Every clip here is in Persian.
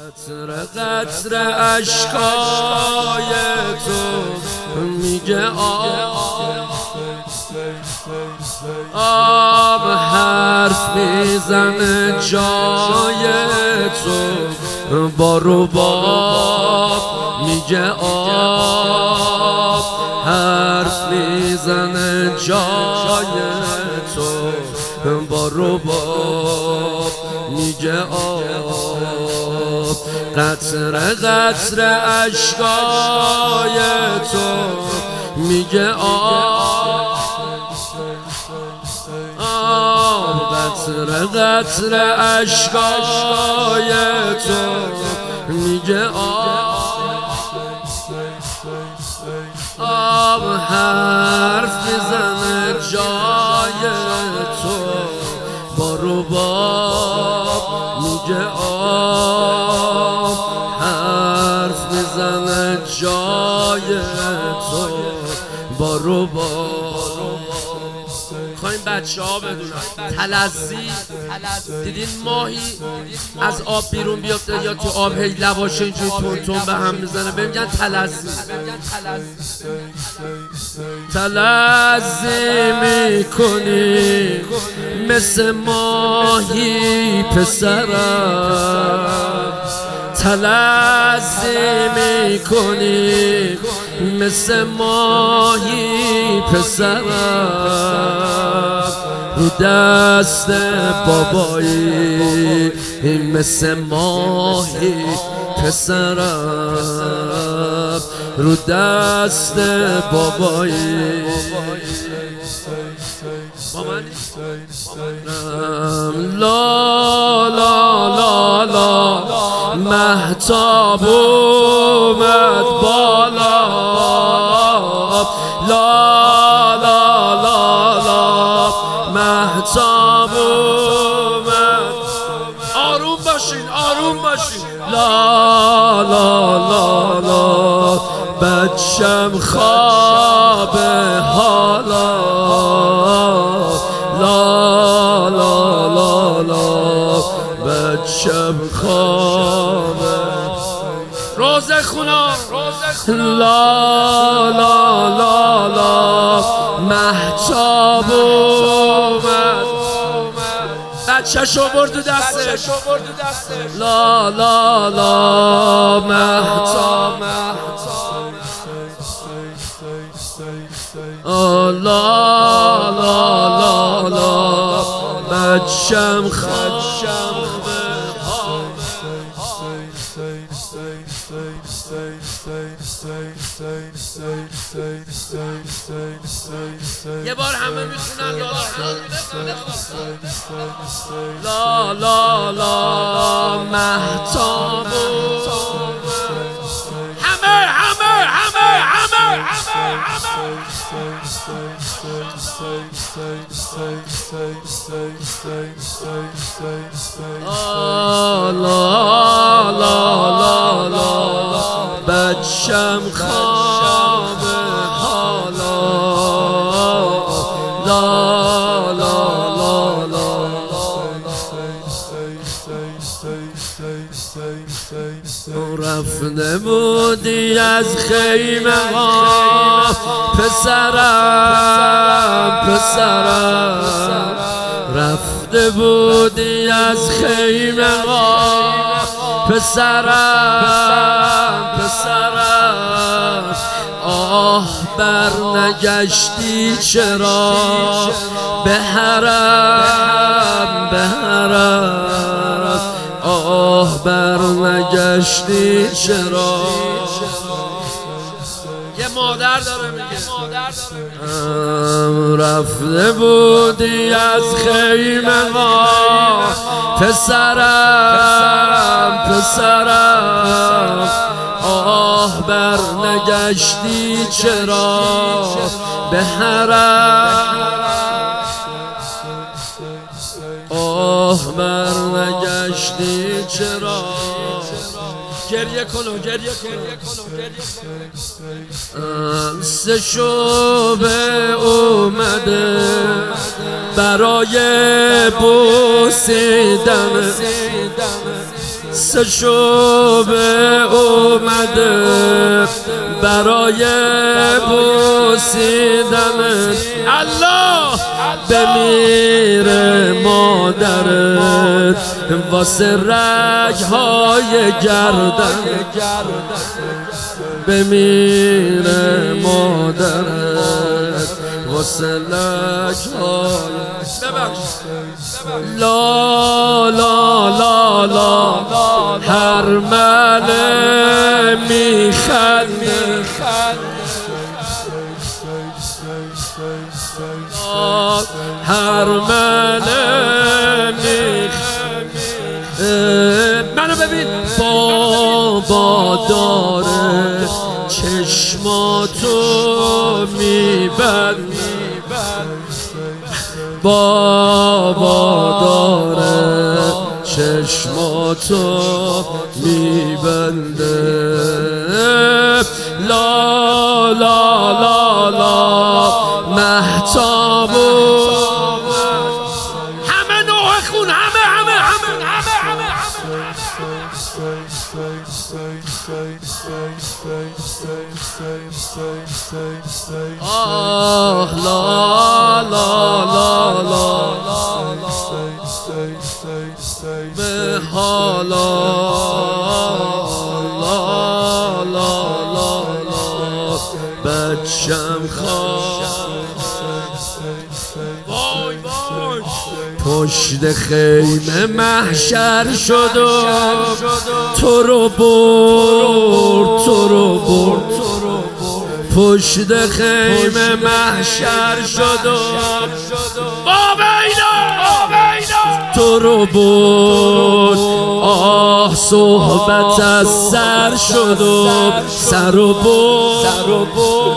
قطره قطره اشکای تو میگه آب حرف میزنه جای تو با رباب میگه آب حرف میزنه جای تو با رباب میگه آب قطره قطره اشکای تو میگه آب قطره قطره اشکای تو میگه آب حرف میزنه جای تو با رباب میگه آب حرف میزنه جای تو با رباب. خواهیم بچه ها بدونن تلزی دیدین ماهی از آب بیرون بیافته یا تو آب هی لباشه اینجوری تون تون به هم میزنه بمیگن تلزی. تلزی میکنی مثل ماهی پسرم تلزی میکنی مثل ماهی پسرم رو دست بابایی مثل ماهی پسرم رو دست بابایی لا لا لا لا مهتاب اومد بالا لا لا لا لا مهتاب اومد آروم باشین آروم باشین لا لا لا لا بچم خواب حالا لا لا لا لا بچم خواب روزه خونا لا لا لا لا مهتاب اومد بچه‌شو برد تو دستش لا لا لا مهتاب لا لا لا لا بچم خواب یه بار همه میخونن لا لا لا مهتاب همه لا لا لا لا بچم خواب حالا لا لا لا لا رفته بودی از خیمه ها پسرم رفته بودی از خیمه ها پسرم آه بر نگشتی چرا به حرم آه بر نگشتی چرا یه مادر داره میگه رفته بودی از خیمه ما پسرم آه بر نگشتی چرا به حرم آه بر نگشتی چرا گریه کنو سه شعبه اومده برای بوسیدن سه شعبه اومده برای بوسیدن الله بمیره مادرت واسه رگ‌های گردن بمیره مادرت واسه رگ‌های لا لا لا لا هر مله میخنده هر مله میخنده منو ببین بابا داره چشماتو میبند بابا داره چشماتو میبنده لا لا لا لا مهتابو همه نوع خون همه آه لا لا لا لا به حالا لا لا لا لا بچم وای وای پشت خیمه محشر شد و تو رو برد پشت خیمه محشر شد و تو رو برد آه صحبت از سر شد و سر و برد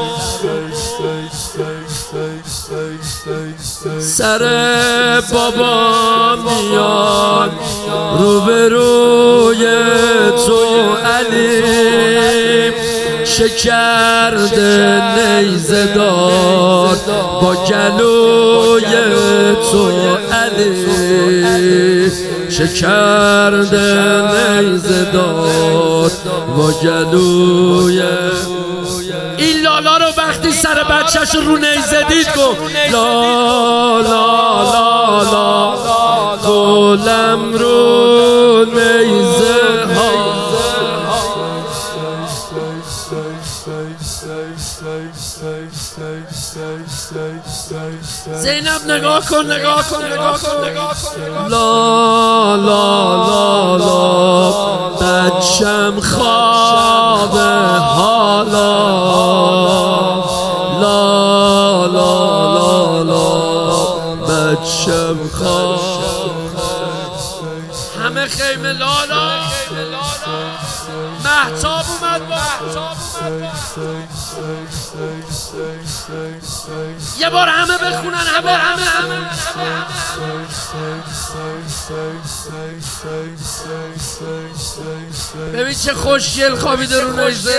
سر بابا میاد روبروی تو علی شکرد نیزه دار با گلوی تو علی شکرد نیزه دار با گلوی این لالا رو وقتی سر بچه‌ش رو نیزه دید گفت لا لا لا لا گلم رو نیزه ها زینب نگاه کن لا لا لا لا بچم خواب حالا لا لا لا لا بچم خواب همه خیمه لالا مهتاب اومد یه بار همه بخونن همه ببین چه خوشگل خوابیده رو نیزه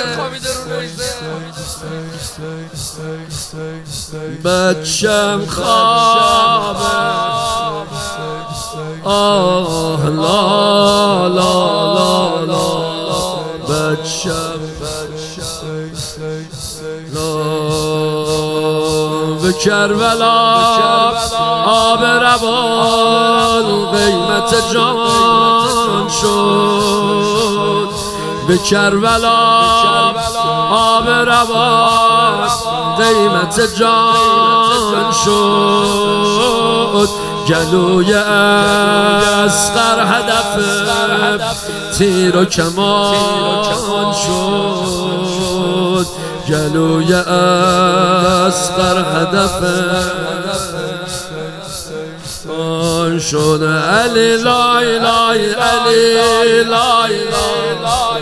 بچم خوابه آه لا لا لا لا بچم به کربلا آب روان قیمت جان شد به کربلا آب روان قیمت جان شد گلوی اصغر هدف تیر و کمان شد گلوی اصغر هدف آن شد علی لای لای علی لای لای